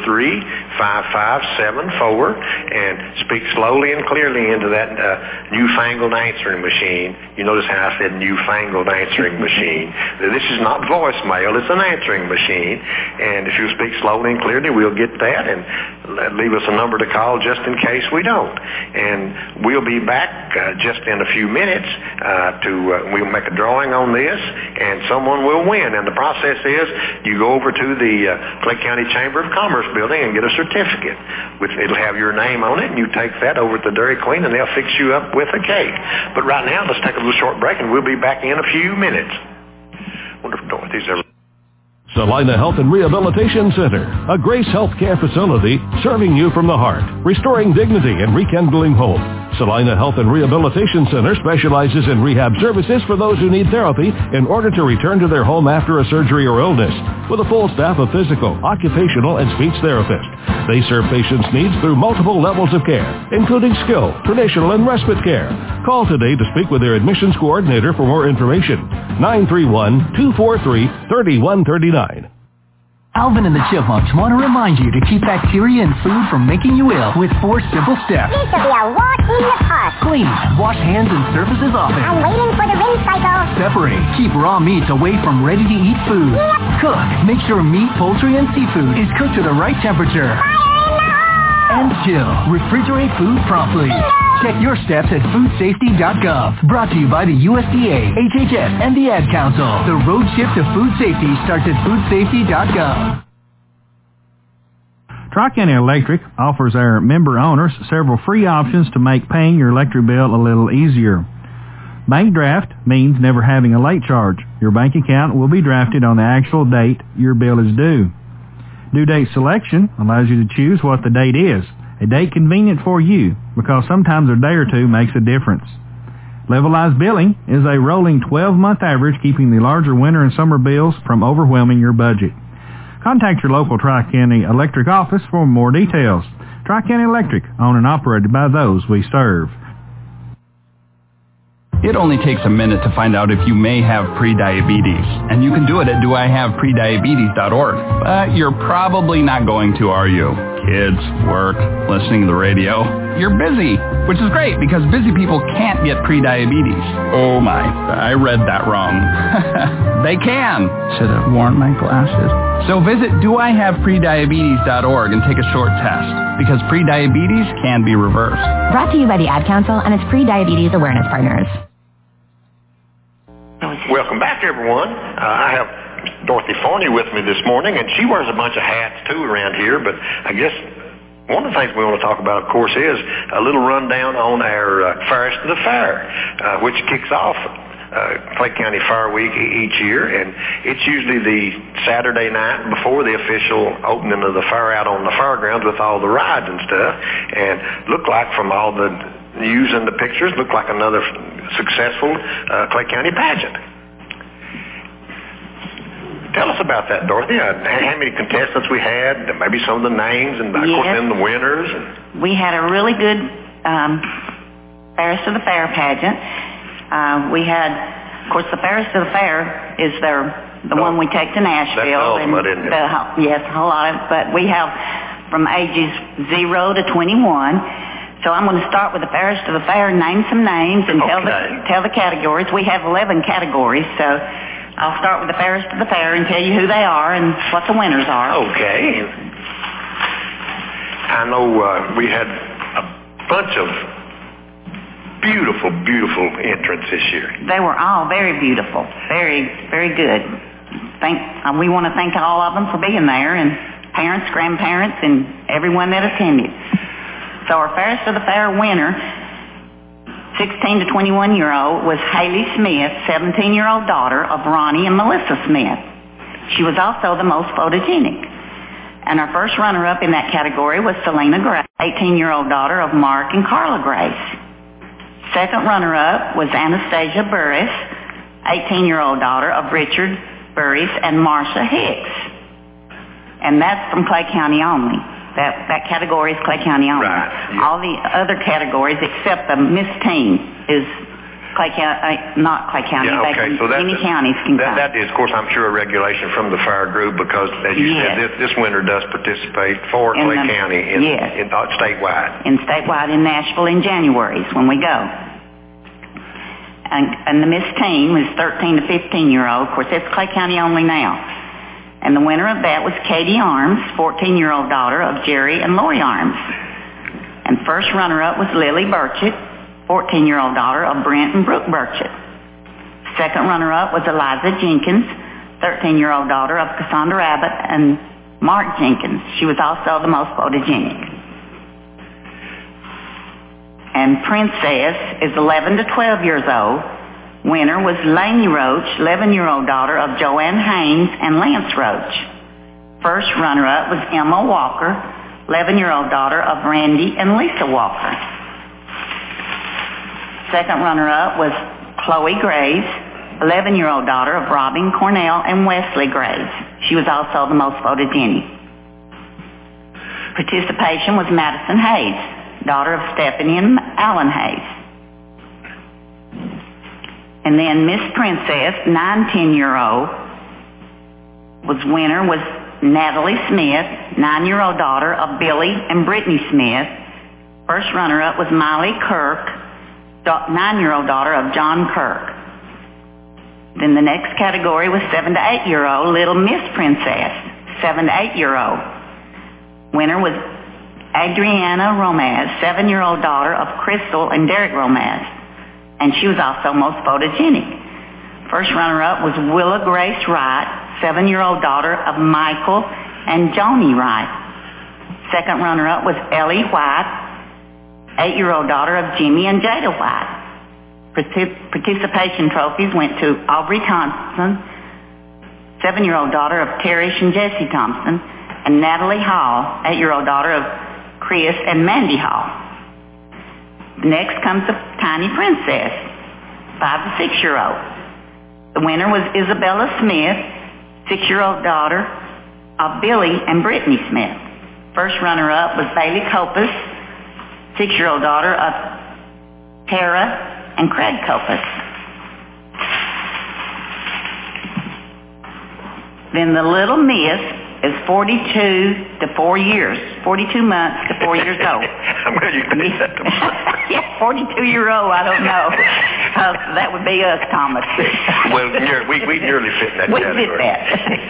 243-5574 and speak slowly and clearly into that newfangled answering machine. You notice how I said newfangled answering machine. This is not voicemail, it's an answering machine. And if you speak slowly and clearly, we'll get that and leave us a number to call just in case we don't. And we'll be back just in a few minutes we'll make a drawing on this, and someone will win. And the process is you go over to the Clay County Chamber of Commerce building and get a certificate. It'll have your name on it, and you take that over to the Dairy Queen, and they'll fix you up with a cake. But right now, let's take a little short break, and we'll be back in a few minutes. I wonder if Dorothy's ever... Salina Health and Rehabilitation Center, a Grace Healthcare facility serving you from the heart, restoring dignity and rekindling hope. Salina Health and Rehabilitation Center specializes in rehab services for those who need therapy in order to return to their home after a surgery or illness, with a full staff of physical, occupational, and speech therapists. They serve patients' needs through multiple levels of care, including skilled, traditional, and respite care. Call today to speak with their admissions coordinator for more information. 931-243-3139. Alvin and the Chipmunks want to remind you to keep bacteria in food from making you ill with 4 simple steps. This will be a walk in the park. Clean, wash hands and surfaces often. I'm waiting for the rinse cycle. Separate, keep raw meats away from ready-to-eat food. Yep. Cook, make sure meat, poultry, and seafood is cooked to the right temperature. Fire in the hole! And chill, refrigerate food promptly. Check your steps at foodsafety.gov. Brought to you by the USDA, HHS, and the Ad Council. The road trip to food safety starts at foodsafety.gov. Tri-County Electric offers our member owners several free options to make paying your electric bill a little easier. Bank draft means never having a late charge. Your bank account will be drafted on the actual date your bill is due. Due date selection allows you to choose what the date is, a date convenient for you, because sometimes a day or two makes a difference. Levelized billing is a rolling 12-month average, keeping the larger winter and summer bills from overwhelming your budget. Contact your local Tri-County Electric office for more details. Tri-County Electric, owned and operated by those we serve. It only takes a minute to find out if you may have prediabetes, and you can do it at doihaveprediabetes.org. But you're probably not going to, are you? Kids, work, listening to the radio. You're busy, which is great because busy people can't get prediabetes. Oh my, I read that wrong. They can. Should have worn my glasses. So visit doihaveprediabetes.org and take a short test, because prediabetes can be reversed. Brought to you by the Ad Council and its pre-diabetes awareness partners. Welcome back, everyone. I have Dorothy Forney with me this morning, and she wears a bunch of hats, too, around here, but I guess one of the things we want to talk about, of course, is a little rundown on our Fairest of the Fair, which kicks off Clay County Fair Week each year, and it's usually the Saturday night before the official opening of the fair out on the fairgrounds with all the rides and stuff, and look like from all the news and the pictures, look like another successful Clay County pageant. Tell us about that, Dorothy. How many contestants we had, maybe some of the names, and of course then the winners. We had a really good Fairest of the Fair pageant. We had, of course, the Fairest of the Fair is the one we take to Nashville. That's the ultimate, isn't it? Yes, a whole lot of, but we have from ages 0 to 21. So I'm going to start with the Fairest of the Fair, name some names, and tell the categories. We have 11 categories, so I'll start with the Fairest of the Fair and tell you who they are and what the winners are. Okay. I know we had a bunch of beautiful, beautiful entrants this year. They were all very beautiful, very, very good. We want to thank all of them for being there, and parents, grandparents, and everyone that attended. So our Fairest of the Fair winner, 16 to 21-year-old, was Haley Smith, 17-year-old daughter of Ronnie and Melissa Smith. She was also the most photogenic. And our first runner-up in that category was Selena Grace, 18-year-old daughter of Mark and Carla Grace. Second runner-up was Anastasia Burris, 18-year-old daughter of Richard Burris and Marcia Hicks. And that's from Clay County only. That category is Clay County only. Right. Yeah. All the other categories except the Miss Teen is Clay County, not Clay County. Yeah, okay. So any counties can come. That is, of course, I'm sure, a regulation from the fair group because, as you said, this winter does participate for Clay County statewide. Statewide in Nashville in January is when we go. And the Miss Teen was 13 to 15-year-old. Of course, that's Clay County only now. And the winner of that was Katie Arms, 14-year-old daughter of Jerry and Lori Arms. And first runner-up was Lily Burchett, 14-year-old daughter of Brent and Brooke Burchett. Second runner-up was Eliza Jenkins, 13-year-old daughter of Cassandra Abbott and Mark Jenkins. She was also the most photogenic. And Princess is 11 to 12 years old. Winner was Lainey Roach, 11-year-old daughter of Joanne Haynes and Lance Roach. First runner-up was Emma Walker, 11-year-old daughter of Randy and Lisa Walker. Second runner-up was Chloe Graves, 11-year-old daughter of Robin Cornell and Wesley Graves. She was also the most photogenic. Participation was Madison Hayes, daughter of Stephanie and Alan Hayes. And then Miss Princess, 9-10-year-old, winner was Natalie Smith, 9-year-old daughter of Billy and Brittany Smith. First runner-up was Miley Kirk, 9-year-old daughter of John Kirk. Then the next category was 7 to 8-year-old Little Miss Princess, 7 to 8-year-old. Winner was Adriana Romaz, 7-year-old daughter of Crystal and Derek Romaz, and she was also most photogenic. First runner-up was Willa Grace Wright, 7-year-old daughter of Michael and Joni Wright. Second runner-up was Ellie White, 8-year-old daughter of Jimmy and Jada White. Participation trophies went to Aubrey Thompson, 7-year-old daughter of Terish and Jesse Thompson, and Natalie Hall, 8-year-old daughter of Chris and Mandy Hall. Next comes the Tiny Princess, 5 to 6-year-old. The winner was Isabella Smith, 6-year-old daughter of Billy and Brittany Smith. First runner-up was Bailey Copus, 6-year-old daughter of Tara and Craig Copus. Then the Little Miss is 42 to 4 years, 42 months to 4 years old. I'm glad you finished that. Yeah, 42-year-old, I don't know. That would be us, Thomas. Well, we nearly fit that category. We fit that.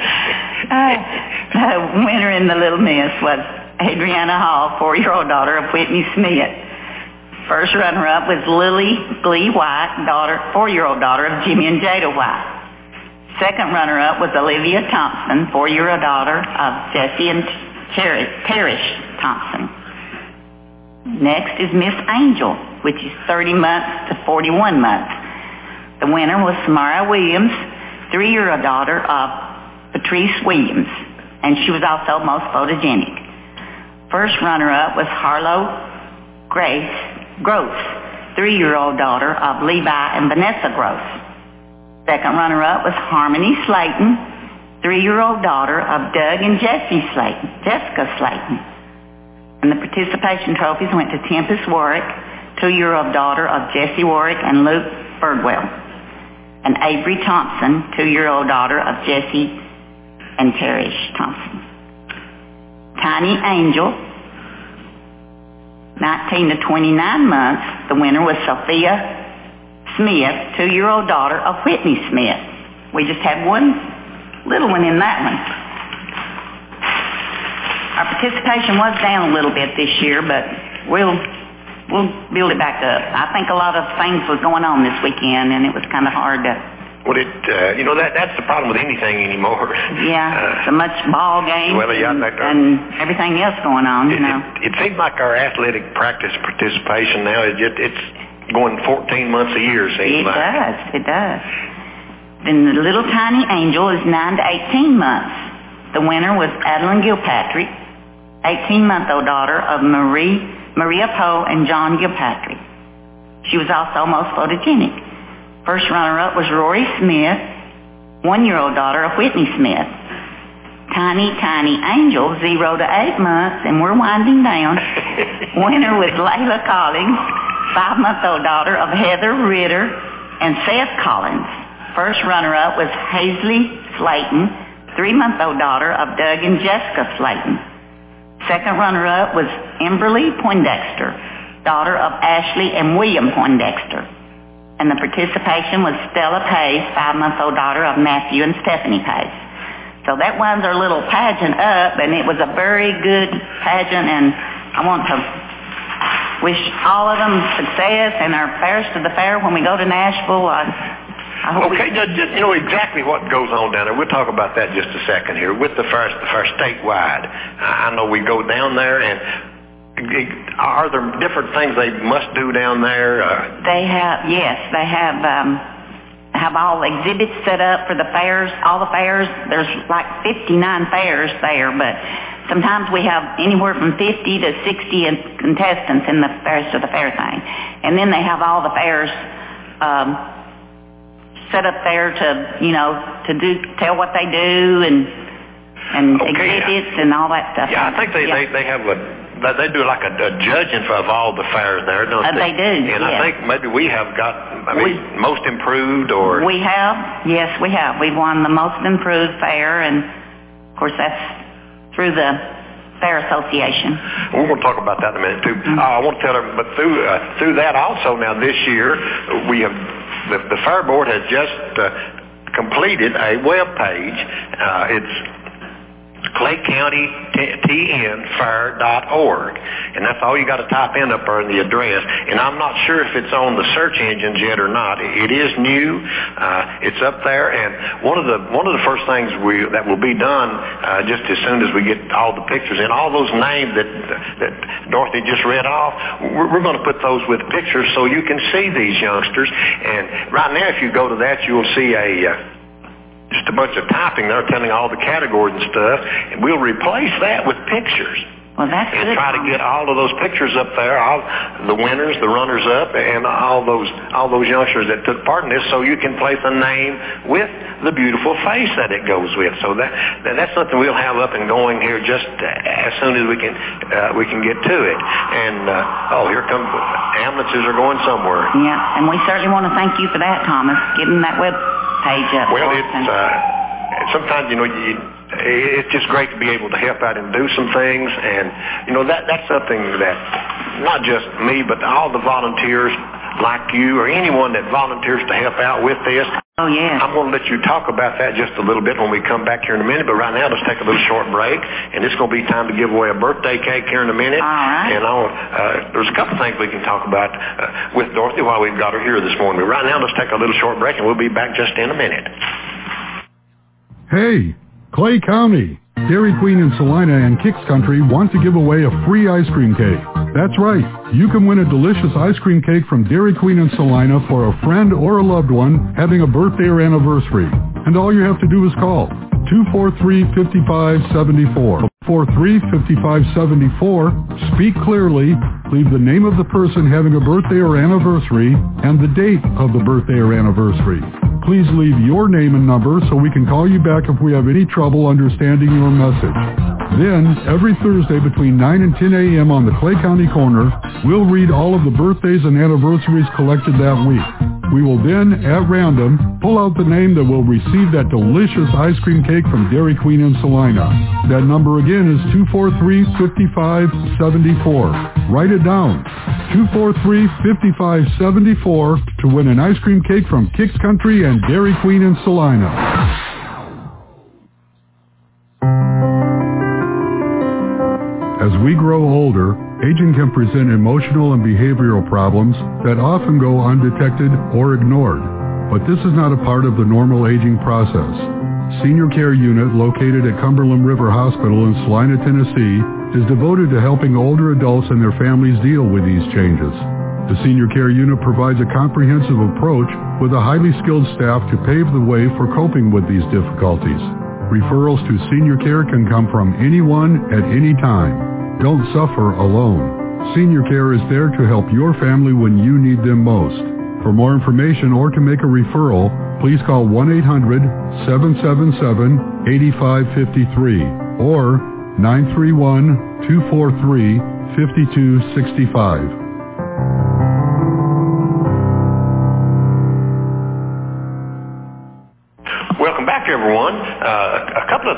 The winner in the Little Miss was Adriana Hall, 4-year-old daughter of Whitney Smith. First runner-up was Lily Glee White, 4-year-old daughter of Jimmy and Jada White. Second runner-up was Olivia Thompson, 4-year-old daughter of Jesse and Terish Thompson. Next is Miss Angel, which is 30 months to 41 months. The winner was Samara Williams, 3-year-old daughter of Patrice Williams, and she was also most photogenic. First runner-up was Harlow Gross, 3-year-old daughter of Levi and Vanessa Gross. Second runner-up was Harmony Slayton, 3-year-old daughter of Doug and Jessica Slayton. And the participation trophies went to Tempest Warwick, 2-year-old daughter of Jesse Warwick and Luke Birdwell. And Avery Thompson, 2-year-old daughter of Jesse and Terish Thompson. Tiny Angel, 19 to 29 months. The winner was Sophia Smith, 2-year-old daughter of Whitney Smith. We just had one little one in that one. Our participation was down a little bit this year, but we'll build it back up. I think a lot of things was going on this weekend, and it was kind of hard to... Well, that's the problem with anything anymore. Yeah, so much ball games and everything else going on, It seems like our athletic practice participation now, it's going 14 months a year, seems like. It does. Then the Little Tiny Angel is 9 to 18 months. The winner was Adeline Gilpatrick, 18-month-old daughter of Maria Poe and John Gilpatrick. She was also most photogenic. First runner-up was Rory Smith, 1-year-old daughter of Whitney Smith. Tiny Angel, 0 to 8 months, and we're winding down. Winner was Layla Collins, 5-month-old daughter of Heather Ritter and Seth Collins. First runner-up was Hazley Slayton, 3-month-old daughter of Doug and Jessica Slayton. Second runner-up was Emberly Poindexter, daughter of Ashley and William Poindexter. And the participation was Stella Pace, 5-month-old daughter of Matthew and Stephanie Pace. So that winds our little pageant up, and it was a very good pageant, and I want to wish all of them success and our fairs to the fair when we go to Nashville. You know exactly what goes on down there. We'll talk about that just a second here. With the fair statewide, I know we go down there, and are there different things they must do down there? They have all exhibits set up for the fairs, all the fairs. There's like 59 fairs there, but sometimes we have anywhere from 50 to 60 contestants in the fairs to the fair thing. And then they have all the fairs set up there to tell what they do and exhibits and all that stuff. Yeah, I think they have they do like a judging of all the fairs there, don't they? They do, and I think maybe we have got, most improved or... We have, yes, we have. We've won the most improved fair, and of course that's through the Fair Association. We're going to talk about that in a minute too. I want to tell them, but through that also now this year we have the Fair Board has just completed a web page. It's ClayCountyTNFair.org, and that's all you got to type in up there in the address. And I'm not sure if it's on the search engines yet or not. It is new. It's up there, and one of the first things that will be done just as soon as we get all the pictures and all those names that Dorothy just read off, we're going to put those with pictures so you can see these youngsters. And right now, if you go to that, you'll see just a bunch of typing there telling all the categories and stuff, and we'll replace that with pictures. Well, that's and good. Try to get all of those pictures up there, all the winners, the runners-up, and all those youngsters that took part in this, so you can place a name with the beautiful face that it goes with. So that's something we'll have up and going here just as soon as we can get to it. And here come ambulances are going somewhere. Yeah, and we certainly want to thank you for that, Thomas, getting that web page up. Well, it's sometimes it's just great to be able to help out and do some things, and that's something that not just me but all the volunteers like you or anyone that volunteers to help out with this. Oh, yeah. I'm going to let you talk about that just a little bit when we come back here in a minute, but right now let's take a little short break, and it's going to be time to give away a birthday cake here in a minute. All right. And there's a couple things we can talk about with Dorothy while we've got her here this morning. But right now let's take a little short break, and we'll be back just in a minute. Hey, Clay County, Dairy Queen in Salina and Kicks Country want to give away a free ice cream cake. That's right. You can win a delicious ice cream cake from Dairy Queen in Salina for a friend or a loved one having a birthday or anniversary. And all you have to do is call 243-5574. 43-5574. Speak clearly. Leave the name of the person having a birthday or anniversary and the date of the birthday or anniversary. Please leave your name and number so we can call you back if we have any trouble understanding your message. Then, every Thursday between 9 and 10 a.m. on the Clay County Corner, we'll read all of the birthdays and anniversaries collected that week. We will then, at random, pull out the name that will receive that delicious ice cream cake from Dairy Queen in Salina. That number again is 243-5574. Write it down. 243-5574 to win an ice cream cake from Kicks Country and Dairy Queen in Salina. As we grow older, aging can present emotional and behavioral problems that often go undetected or ignored. But this is not a part of the normal aging process. Senior Care Unit, located at Cumberland River Hospital in Salina, Tennessee, is devoted to helping older adults and their families deal with these changes. The Senior Care Unit provides a comprehensive approach with a highly skilled staff to pave the way for coping with these difficulties. Referrals to Senior Care can come from anyone at any time. Don't suffer alone. Senior Care is there to help your family when you need them most. For more information or to make a referral, please call 1-800-777-8553 or 931-243-5265. Welcome back, everyone. A couple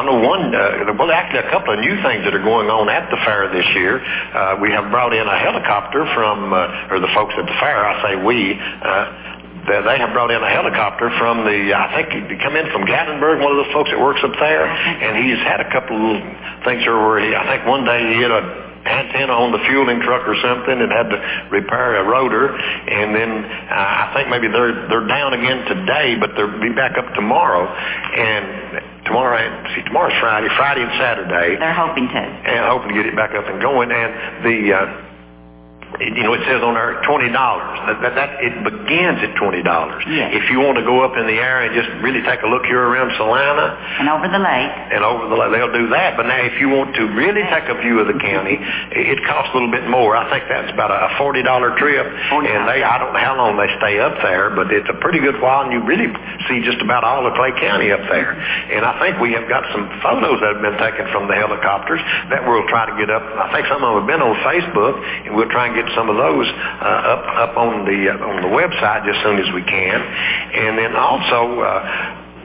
of new things that are going on at the fair this year. We have brought in a helicopter from, or the folks at the fair, I say we, they have brought in a helicopter from I think he come in from Gatlinburg, one of the folks that works up there, and he's had a couple of things where I think one day he hit a antenna on the fueling truck or something and had to repair a rotor, and then I think maybe they're down again today, but they'll be back up tomorrow. And tomorrow's Friday and Saturday. They're hoping to. And hoping to get it back up and going. And it says on there $20. It begins at $20. Yes. If you want to go up in the air and just really take a look here around Salina and over the lake, they'll do that. But now, if you want to really take a view of the county, it costs a little bit more. I think that's about a $40 trip, and I don't know how long they stay up there, but it's a pretty good while, and you really see just about all of Clay County up there. And I think we have got some photos that have been taken from the helicopters that we'll try to get up. I think some of them have been on Facebook, and we'll try and get some of those up on the website just as soon as we can. And then also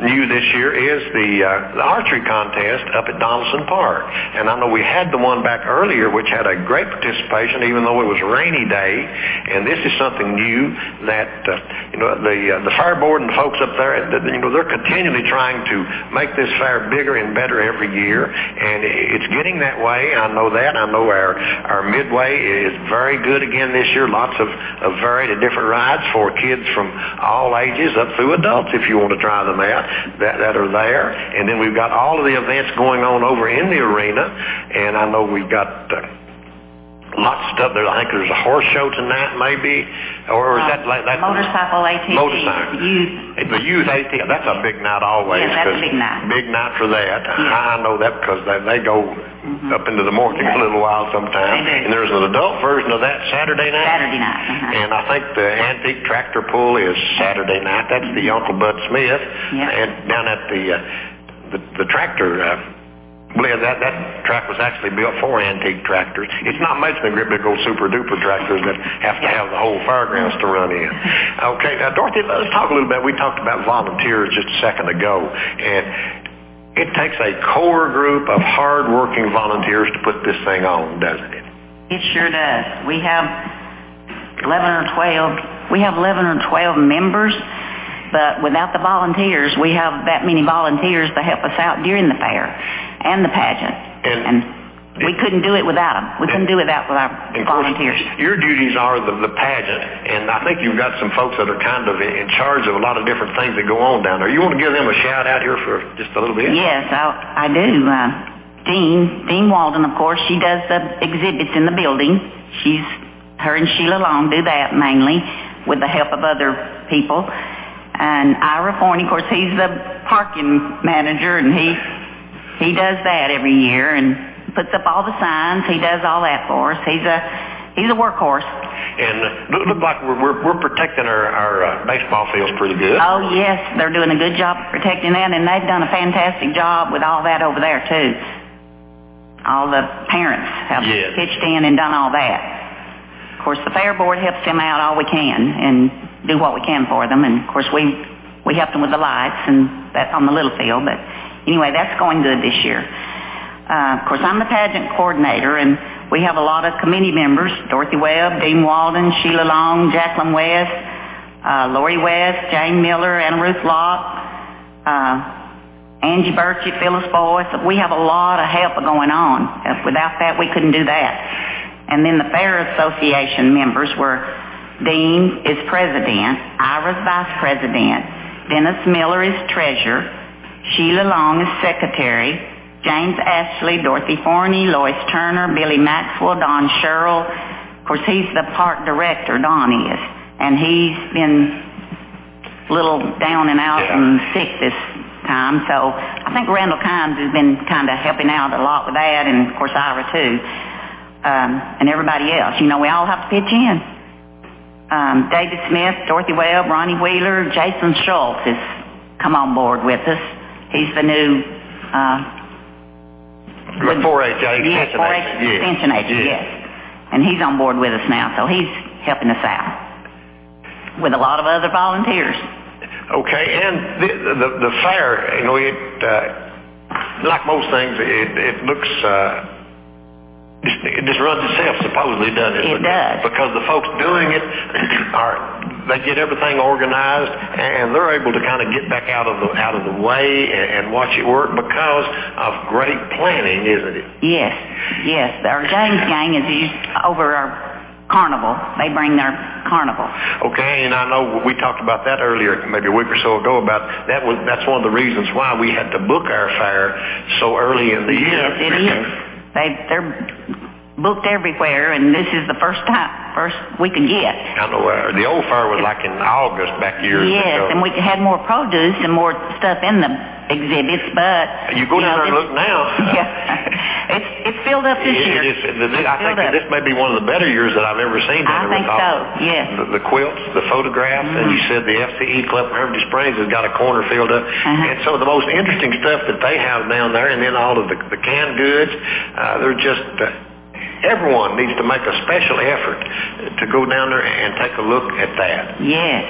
new this year is the archery contest up at Donaldson Park. And I know we had the one back earlier, which had a great participation, even though it was a rainy day. And this is something new that, the fair board and the folks up there, they're continually trying to make this fair bigger and better every year. And it's getting that way. I know that. I know our midway is very good again this year. Lots of varied and different rides for kids from all ages up through adults if you want to try them out. That are there. And then we've got all of the events going on over in the arena. And I know we've got lots of stuff there. I think there's a horse show tonight maybe. Or is that like that? Motorcycle ATV. Motorcycle. The youth ATV. That's a big night always. Yeah, that's a big night. Big night for that. Yeah. I know that because they go up into the morning a little while sometimes. And there's an adult version of that Saturday night. Saturday night. And I think the antique tractor pull is Saturday night. That's the Uncle Bud Smith. And down at the tractor that track was actually built for antique tractors. It's not making the great big old super duper tractors that have to have the whole fairgrounds to run in. Okay, now Dorothy, let's talk a little bit. We talked about volunteers just a second ago, and it takes a core group of hard-working volunteers to put this thing on, doesn't it? It sure does. We have 11 or 12 members, but without the volunteers, we have that many volunteers to help us out during the fair and the pageant. And we couldn't do it without them. We couldn't do it without our volunteers. Your duties are the pageant, and I think you've got some folks that are kind of in charge of a lot of different things that go on down there. You want to give them a shout out here for just a little bit? Yes, I do. Dean Walden, of course, she does the exhibits in the building. Her and Sheila Long do that mainly with the help of other people. And Ira Forney, of course, he's the parking manager, and he does that every year and puts up all the signs. He does all that for us. He's a workhorse. And look like we're protecting our baseball fields pretty good. Oh yes, they're doing a good job of protecting that, and they've done a fantastic job with all that over there too. All the parents have pitched in and done all that. Of course, the fair board helps them out all we can and do what we can for them, and of course we help them with the lights and that on the little field. But anyway, that's going good this year. Of course, I'm the pageant coordinator, and we have a lot of committee members: Dorothy Webb, Dean Walden, Sheila Long, Jacqueline West, Lori West, Jane Miller, Anna Ruth Locke, Angie Burchett, Phyllis Boyce. We have a lot of help going on. Without that, we couldn't do that. And then the Fair Association members were: Dean is president, Ira's vice president, Dennis Miller is treasurer, Sheila Long is secretary, James Ashley, Dorothy Forney, Lois Turner, Billy Maxwell, Don Sherrill. Of course, he's the park director, Don is, and he's been a little down and out and sick this time. So I think Randall Kimes has been kind of helping out a lot with that, and of course Ira too, and everybody else. We all have to pitch in. David Smith, Dorothy Webb, Ronnie Wheeler, Jason Schultz has come on board with us. He's the new 4-H extension agent, yes. And he's on board with us now, so he's helping us out with a lot of other volunteers. Okay, and the fair, like most things, it looks... It just runs itself, supposedly, doesn't it? It does. Because the folks doing it they get everything organized, and they're able to kind of get back out of the way and watch it work because of great planning, isn't it? Yes. Our James gang is over our carnival. They bring their carnival. Okay, and I know we talked about that earlier, maybe a week or so ago, about that's one of the reasons why we had to book our fair so early in the year. Yes, it is. They're booked everywhere, and this is the first we could get. I know the old fair was like in August back years ago. Yes, and we had more produce and more stuff in the exhibits, but... You go down there and look now. Yeah, it's filled up this year. I think this may be one of the better years that I've ever seen down there. I think so, yes. The quilts, the photographs, and you said the FCE Club from Hermitage Springs has got a corner filled up. And so the most interesting stuff that they have down there, and then all of the canned goods, they're just... Everyone needs to make a special effort to go down there and take a look at that. Yes.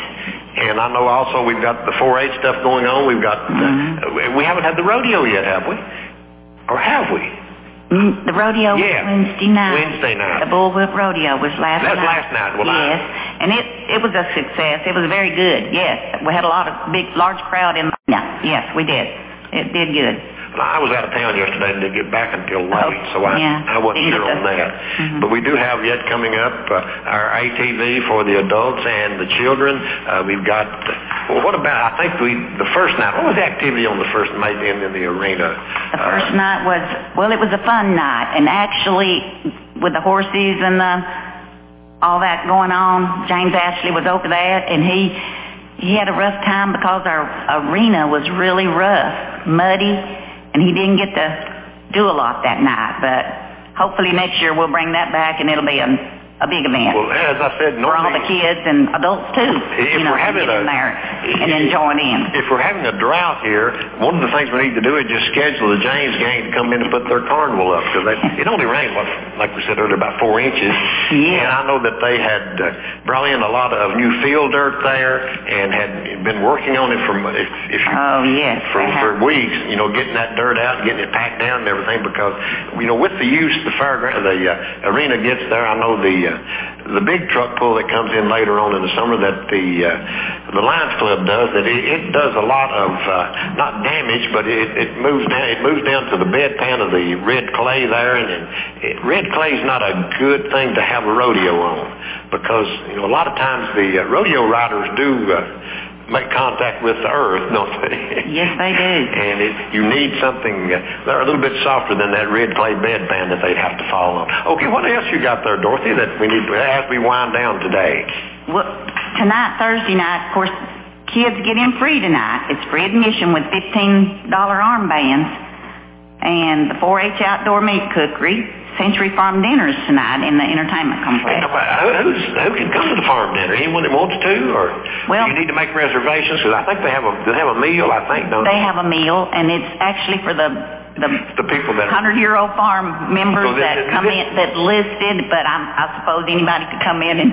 And I know also we've got the 4-H stuff going on. We've got, we haven't had the rodeo yet, have we? Or have we? The rodeo was Wednesday night. Wednesday night. The Bullwhip Rodeo was last night. That's last night. Well, yes. And it was a success. It was very good, yes. We had a lot of large crowd in. Yes, we did. It did good. Well, I was out of town yesterday and didn't get back until late, so I wasn't sure on that. But we do have yet coming up our ATV for the adults and the children. We've got, what about, I think the first night, what was the activity on the first night in the arena? The first night was, well, it was a fun night. And actually, with the horses and all that going on, James Ashley was over that, and he had a rough time because our arena was really rough, muddy, and he didn't get to do a lot that night. But hopefully next year we'll bring that back, and it'll be a big event. Well, as I said, for all the kids and adults too. If we're having in there and enjoy it in. If we're having a drought here, one of the things we need to do is just schedule the James gang to come in and put their carnival up, because it only rained, like we said earlier, about 4 inches. Yeah. And I know that they had brought in a lot of new field dirt there and had been working on it for weeks. Getting that dirt out, and getting it packed down and everything, because with the use the arena gets there, I know the big truck pull that comes in later on in the summer that the Lions Club does, that it does a lot of not damage, but it moves down to the bed pan of the red clay there, and red clay is not a good thing to have a rodeo on, because a lot of times the rodeo riders do make contact with the earth, don't they? Yes, they do. And you need something, they're a little bit softer than that red clay bedpan that they'd have to fall on. Okay, what else you got there, Dorothy, that we need to, as we wind down today? Well, tonight, Thursday night, of course, kids get in free tonight. It's free admission with $15 armbands, and the 4-H outdoor meat cookery. Century Farm dinners tonight in the entertainment complex. Who can come to the farm dinner? Anyone that wants to, or do you need to make reservations? Because I think they have a meal. I think don't they have a meal, and it's actually for the people that 100-year-old farm members that come in that listed. But I suppose anybody could come in and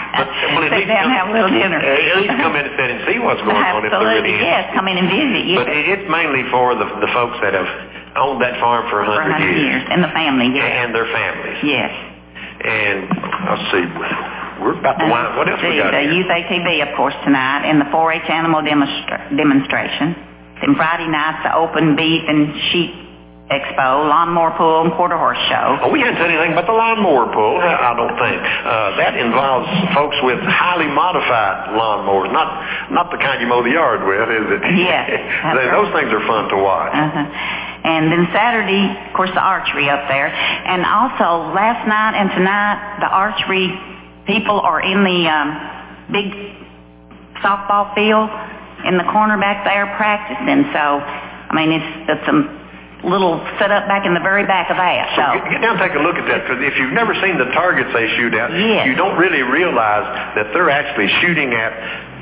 sit down and have a little dinner. At least come in and sit and see what's going on. Absolutely, yes. Come in and visit. Yes. But it's mainly for the folks that have owned that farm for 100 years. And the family, yes. And their families. Yes. And let's see, we're about to wind. What else we got the here? Youth ATV, of course, tonight, and the 4-H animal demonstration. Then Friday nights, the open beef and sheep expo, lawnmower pull, and quarter horse show. Oh, we hadn't said anything about the lawnmower pull, I don't think. That involves folks with highly modified lawnmowers, not the kind you mow the yard with, is it? Yes. Those things are fun to watch. And then Saturday, of course, the archery up there. And also, last night and tonight, the archery people are in the big softball field in the corner back there practicing. So, I mean, it's a little set up back in the very back of that. So get down and take a look at that, because if you've never seen the targets they shoot at, you don't really realize that they're actually shooting at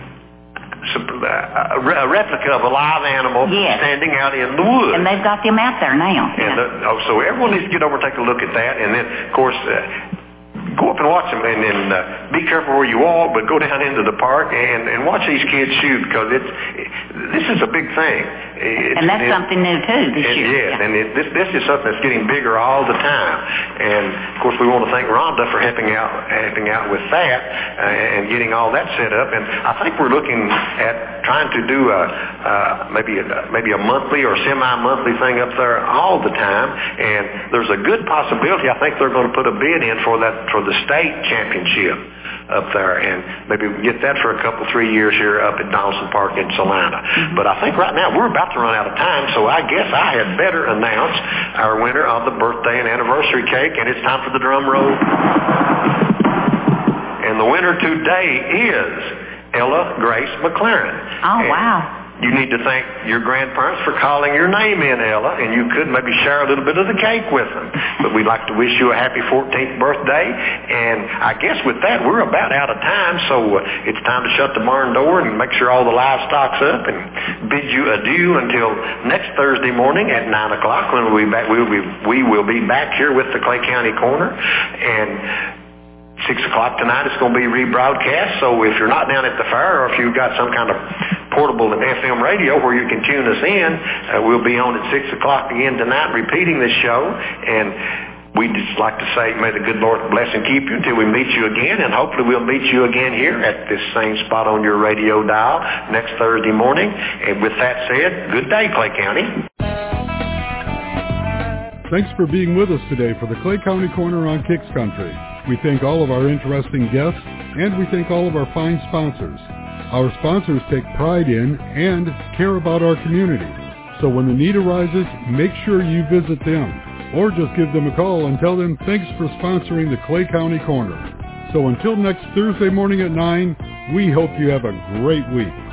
a replica of a live animal standing out in the woods. And they've got them out there now. And so everyone needs to get over and take a look at that. And then, of course, go up and watch them, and then be careful where you walk, but go down into the park and watch these kids shoot, because this is a big thing. And that's something new too this year. Yes, and this is something that's getting bigger all the time. And of course, we want to thank Rhonda for helping out with that and getting all that set up. And I think we're looking at trying to do maybe a monthly or semi-monthly thing up there all the time. And there's a good possibility. I think they're going to put a bid in for the state championship up there, and maybe we can get that for a couple, 3 years here up at Donaldson Park in Salina. But I think right now we're about to run out of time, so I guess I had better announce our winner of the birthday and anniversary cake, and it's time for the drum roll. And the winner today is Ella Grace McLaren. Oh, wow. You need to thank your grandparents for calling your name in, Ella, and you could maybe share a little bit of the cake with them. But we'd like to wish you a happy 14th birthday, and I guess with that, we're about out of time, so it's time to shut the barn door and make sure all the livestock's up, and bid you adieu until next Thursday morning at 9 o'clock when we will be back here with the Clay County Corner. And 6 o'clock tonight it's going to be rebroadcast, so if you're not down at the fair, or if you've got some kind of portable FM radio where you can tune us in, we'll be on at 6 o'clock again tonight repeating this show. And we'd just like to say, may the good Lord bless and keep you until we meet you again, and hopefully we'll meet you again here at this same spot on your radio dial next Thursday morning. And with that said, good day, Clay County. Thanks for being with us today for the Clay County Corner on Kicks Country. We thank all of our interesting guests, and we thank all of our fine sponsors. Our sponsors take pride in and care about our community. So when the need arises, make sure you visit them, or just give them a call and tell them thanks for sponsoring the Clay County Corner. So until next Thursday morning at 9, we hope you have a great week.